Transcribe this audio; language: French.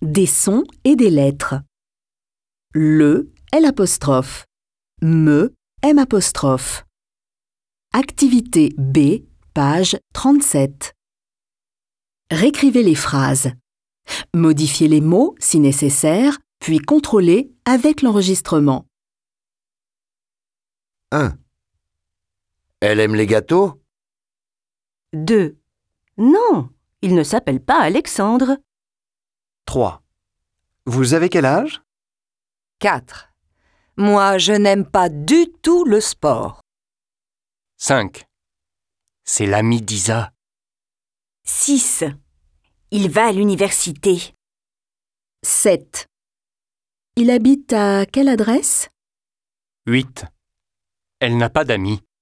Des sons et des lettres. Le, L', me, M'. Activité B, page 37. Réécrivez les phrases. Modifiez les mots si nécessaire, puis contrôlez avec l'enregistrement. 1. Elle aime les gâteaux? 2. Non, il ne s'appelle pas Alexandre. 3. Vous avez quel âge? 4. Moi, je n'aime pas du tout le sport. 5. C'est l'ami d'Isa. 6. Il va à l'université. 7. Il habite à quelle adresse? 8. Elle n'a pas d'amis.